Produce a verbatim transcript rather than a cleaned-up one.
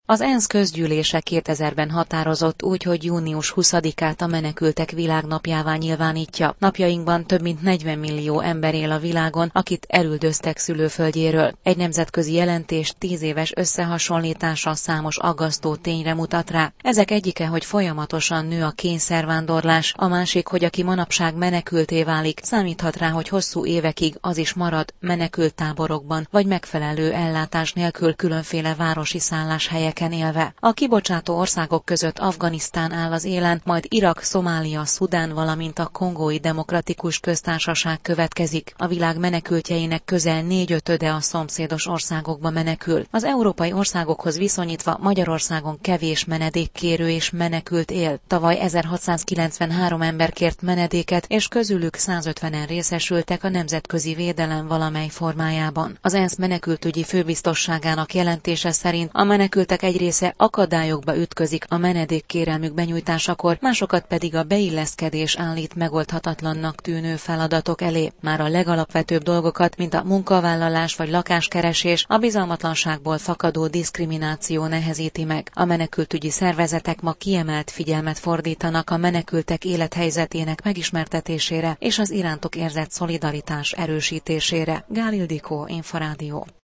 Az ENSZ közgyűlése kétezerben határozott úgy, hogy június huszadikát a menekültek világnapjává nyilvánítja. Napjainkban több mint negyven millió ember él a világon, akit elüldöztek szülőföldjéről. Egy nemzetközi jelentés tíz éves összehasonlítása számos aggasztó tényre mutat rá. Ezek egyike, hogy folyamatosan nő a kényszervándorlás, a másik, hogy aki manapság menekülté válik, számíthat rá, hogy hosszú évekig az is marad menekülttáborokban, vagy megfelelő ellátás nélkül különféle városi szálláshelyeken élve. A kibocsátó országok között Afganisztán áll az élen, majd Irak, Szomália, Szudán, valamint a Kongói Demokratikus Köztársaság következik. A világ menekültjeinek közel négyötöde a szomszédos országokba menekül. Az európai országokhoz viszonyítva Magyarországon kevés menedékkérő és menekült él. Tavaly ezerhatszázkilencvenhárom ember kért menedéket, és közülük százötvenen részesültek a nemzetközi védelem valamely formájában. Az ENSZ menekültügyi főbiztosságának jelentése szerint a menekültek egy része akadályokba ütközik a menedékkérelmük benyújtásakor, másokat pedig a beilleszkedés állít megoldhatatlannak tűnő feladatok elé. Már a legalapvetőbb dolgokat, mint a munkavállalás vagy lakáskeresés, a bizalmatlanságból fakadó diszkrimináció nehezíti meg. A menekültügyi szervezetek ma kiemelt figyelmet fordítanak a menekültek élethelyzetének megismertetésére és az irántuk érzett szolidaritás erősítésére. Gál Ildikó, Inforádió.